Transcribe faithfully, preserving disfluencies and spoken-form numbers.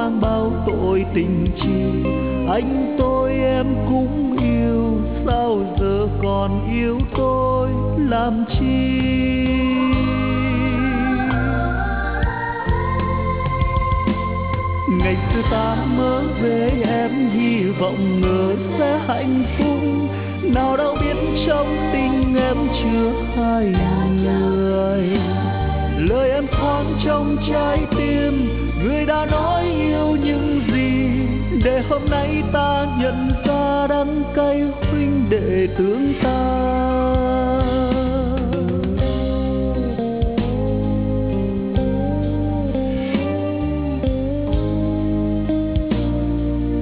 mang bao tội tình chi. Anh tôi em cũng yêu, sao giờ còn yêu tôi làm chi? Ngày xưa ta mơ về em, hy vọng ngờ sẽ hạnh phúc. Nào đâu biết trong tình em chưa hai người. Lời em thoáng trong trái tim, người đã nói yêu những gì, để hôm nay ta nhận ra đắng cay huynh đệ tương ta.